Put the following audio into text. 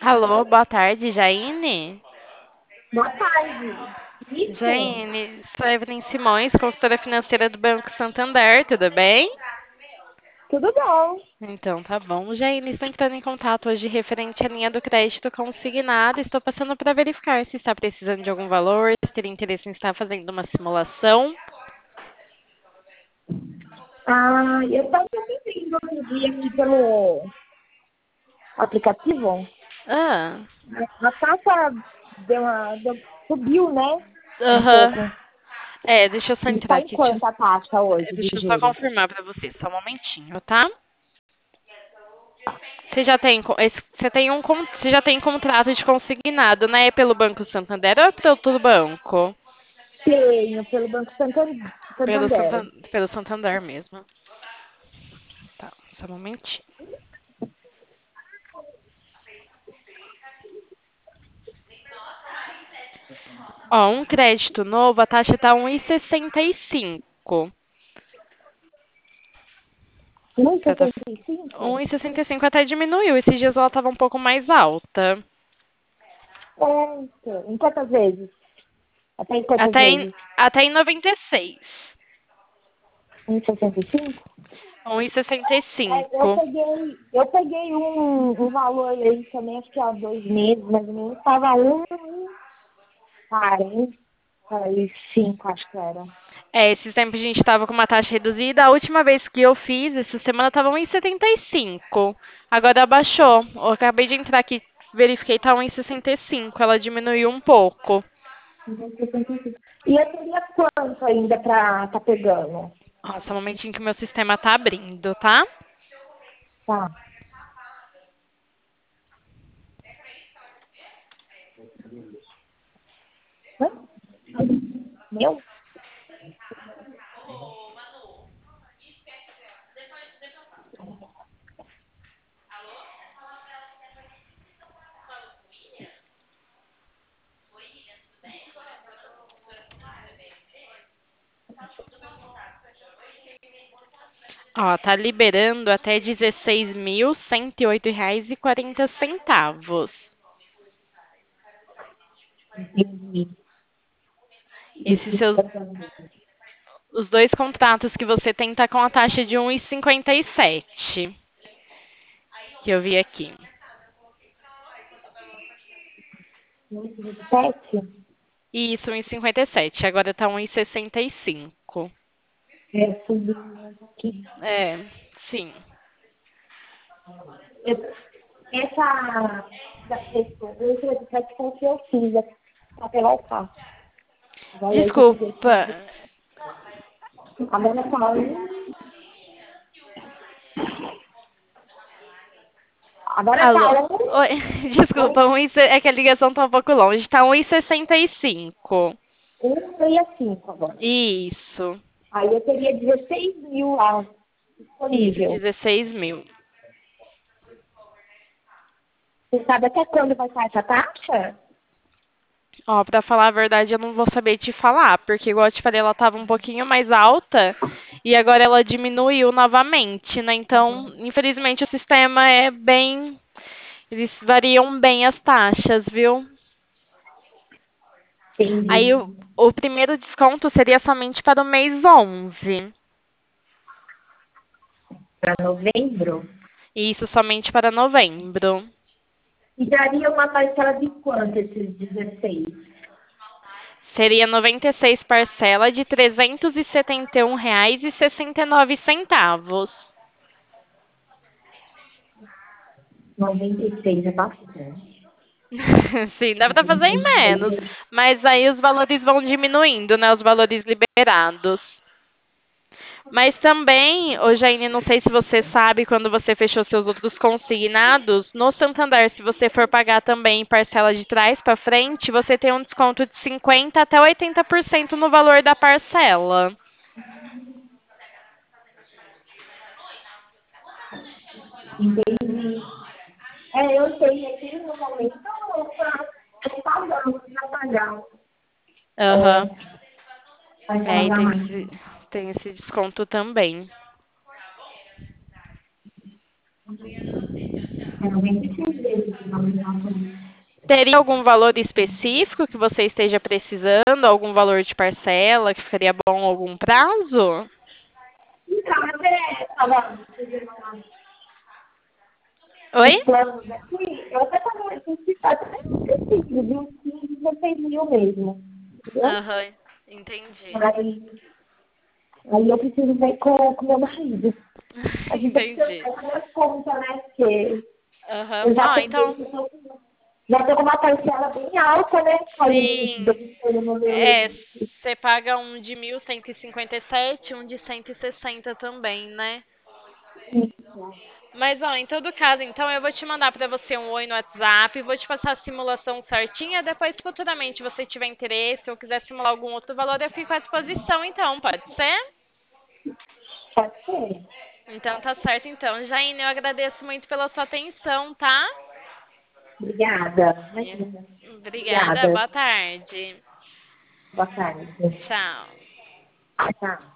Alô, boa tarde, Jaine. Boa tarde. Isso? Jaine, sou Evelyn Simões, consultora financeira do Banco Santander, tudo bem? Tudo bom? Então, tá bom. Jaine, estou entrando em contato hoje referente à linha do crédito consignado. Estou passando para verificar se está precisando de algum valor, se teria interesse em estar fazendo uma simulação. Eu estava vendo outro dia aqui pelo aplicativo. Ah, A taxa subiu, né? Um aham. pouco. Deixa eu só E entrar está em aqui. quanto a taxa hoje de Deixa eu só juros? confirmar para você, só um momentinho, tá? Você já tem, você tem você já tem contrato de consignado, né? Pelo Banco Santander ou é pelo outro banco? Tenho, pelo Banco Pelo Santander. Pelo Santander mesmo. Tá, só um momentinho. Ó, um crédito novo, a taxa tá 1,65. Você tá 1,65? 1,65 até diminuiu. Esses dias ela tava um pouco mais alta. Certo. Em quantas vezes? Até em quantas Até em, vezes? até em 96. 1,65? Eu 1,65. peguei um valor aí também, acho que há 2 meses, mais ou menos, estava 1,45, acho que era. Esses tempos a gente tava com uma taxa reduzida. A última vez que eu fiz, essa semana, tava 1,75. Agora abaixou. Eu acabei de entrar aqui, verifiquei, tá 1,65. Ela diminuiu um pouco. 1,65. E eu teria quanto ainda para tá pegando? Nossa, um momentinho que o meu sistema tá abrindo, tá? Tá. Hã? Meu? Ó, tá liberando até R$ 16.108,40. Entendi. Esses seus, os dois contratos que você tem tá com a taxa de 1,57, que eu vi aqui. 7? Isso, 1,57. Agora tá 1,65. Subiu um pouquinho. É, sim. Essa da pessoa, eu entrei no site com o que eu fiz para pegar o carro. O valor que eu peguei Desculpa. aqui. Agora tá Agora tá Alô? Oi, um, desculpa, é que a ligação tá um pouco longe. Tá 1,65. 1,65 agora. Isso, Aí eu teria 16 mil lá isso, disponível. 16 mil. Você sabe até quando vai estar essa taxa? Ó, pra falar a verdade, eu não vou saber te falar, porque igual eu te falei, ela tava um pouquinho mais alta e agora ela diminuiu novamente, né? Então, infelizmente, o sistema é bem. Eles variam bem as taxas, viu? Aí Entendi. o primeiro desconto seria somente para o mês 11. Para novembro. Isso somente para novembro. E daria uma parcela de quanto esses 16? Seria 96 parcela de R$ 371,69. 96 é bastante. Sim, dá para fazer em menos, mas aí os valores vão diminuindo, né? Os valores liberados. Mas também, ô Jaine, não sei se você sabe, quando você fechou seus outros consignados, no Santander, se você for pagar também em parcela de trás para frente, você tem um desconto de 50 até 80% no valor da parcela. Entendi. Eu tenho aqui no momento para pagando, para pagar. Aham. É, vai E pagar mais. tem esse desconto também. É 96 vezes o valor da automóvel. Teria algum valor específico que você esteja precisando? Algum valor de parcela que ficaria bom algum prazo? Então, até estava Oi? os planos aqui, eu até estava até preciso de uns 15, 16 mil mesmo. Entendeu? Aham, entendi. Aí eu preciso ver com meu marido. A gente tem que Entendi. fazer as contas, né? Porque Aham. eu já Não, peguei, então, já tô com uma parcela bem alta, né? Aí sim. depositando no É, meu. você paga um de 1.157, um de 160 também, né? Mas, ó, em todo caso, então eu vou te mandar para você um oi no WhatsApp, vou te passar a simulação certinha, depois futuramente você tiver interesse ou quiser simular algum outro valor, eu fico à disposição, então, pode ser? Pode ser. Então tá certo, então. Jaine, eu agradeço muito pela sua atenção, tá? Obrigada. É. Imagina. Obrigada, Obrigada. boa tarde. Boa tarde. Tchau. Tchau.